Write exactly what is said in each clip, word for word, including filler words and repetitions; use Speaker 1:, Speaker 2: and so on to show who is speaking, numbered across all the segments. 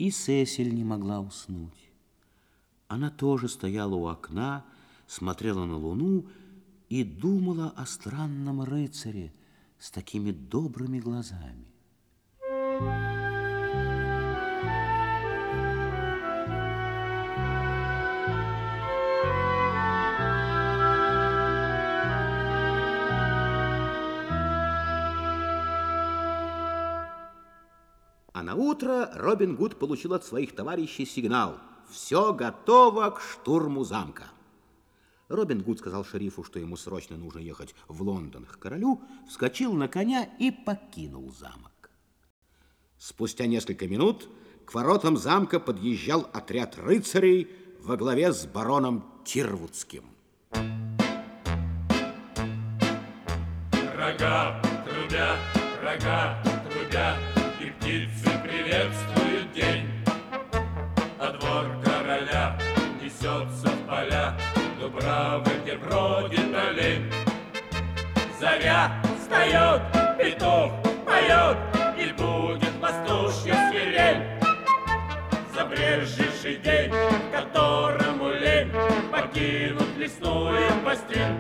Speaker 1: И Сесиль не могла уснуть. Она тоже стояла у окна, смотрела на луну и думала о странном рыцаре с такими добрыми глазами. А на утро Робин Гуд получил от своих товарищей сигнал: все готово к штурму замка. Робин Гуд сказал шерифу, что ему срочно нужно ехать в Лондон к королю, вскочил на коня и покинул замок. Спустя несколько минут к воротам замка подъезжал отряд рыцарей во главе с бароном Тирвудским.
Speaker 2: Рога трубя, рога трубя, и птицы приветствуют день. А двор короля несется в поля, дубравы, где бродит олень. Заря встает, петух поет, и будет пастушья свирель. Забрежевший день, которому лень покинуть лесную постель.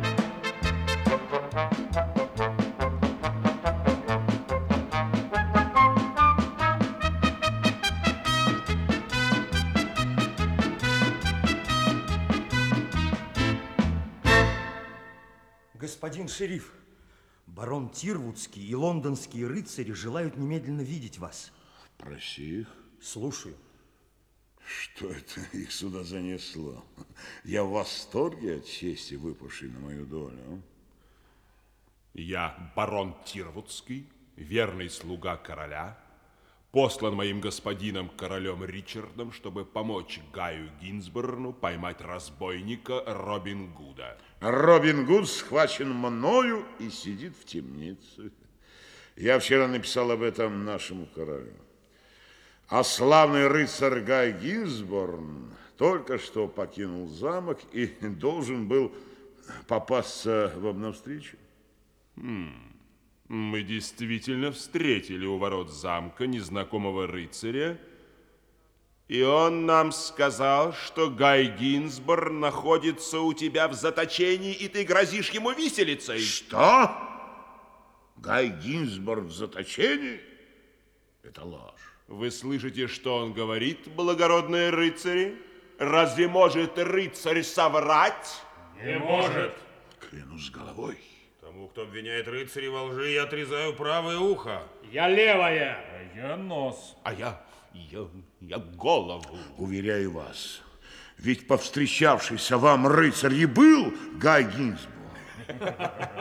Speaker 3: Господин шериф, барон Тирвудский и лондонские рыцари желают немедленно видеть вас.
Speaker 4: Проси их.
Speaker 3: Слушаю.
Speaker 4: Что это их сюда занесло? Я в восторге от чести, выпавшей на мою долю.
Speaker 5: Я барон Тирвудский, верный слуга короля, послан моим господином королем Ричардом, чтобы помочь Гаю Гинсборну поймать разбойника Робин Гуда.
Speaker 4: Робин Гуд схвачен мною и сидит в темнице. Я вчера написал об этом нашему королю. А славный рыцарь Гай Гинсборн только что покинул замок и должен был попасться в обнавстречу.
Speaker 5: Хм. Мы действительно встретили у ворот замка незнакомого рыцаря, и он нам сказал, что Гай Гинсборн находится у тебя в заточении, и ты грозишь ему виселицей.
Speaker 4: Что? Гай Гинсборн в заточении? Это ложь.
Speaker 5: Вы слышите, что он говорит, благородные рыцари? Разве может рыцарь соврать?
Speaker 2: Не может.
Speaker 4: Клянусь головой.
Speaker 6: Тому, кто обвиняет рыцаря во лжи, я отрезаю правое ухо.
Speaker 2: Я левое.
Speaker 6: А я нос.
Speaker 5: А я, я, я голову.
Speaker 4: Уверяю вас, ведь повстречавшийся вам рыцарь и был Гай Гинсборн.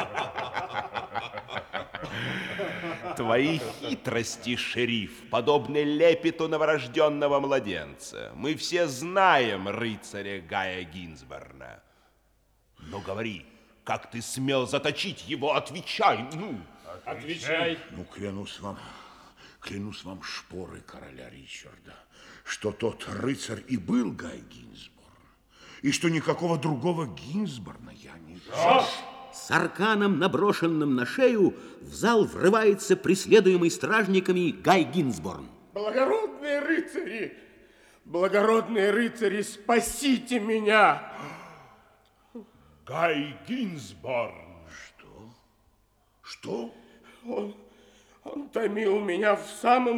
Speaker 5: Твои хитрости, шериф, подобны лепету новорожденного младенца. Мы все знаем рыцаря Гая Гинсборна. Но говори, как ты смел заточить его? Отвечай, ну.
Speaker 2: Отвечай.
Speaker 4: Ну, клянусь вам, клянусь вам шпорой короля Ричарда, что тот рыцарь и был Гай Гинсборн, и что никакого другого Гинсборна я не знаю.
Speaker 1: С арканом, наброшенным на шею, в зал врывается преследуемый стражниками Гай Гинсборн.
Speaker 2: Благородные рыцари, благородные рыцари, спасите меня.
Speaker 5: Гай Гинсборн.
Speaker 4: Что? Что?
Speaker 2: Он, он томил меня в самом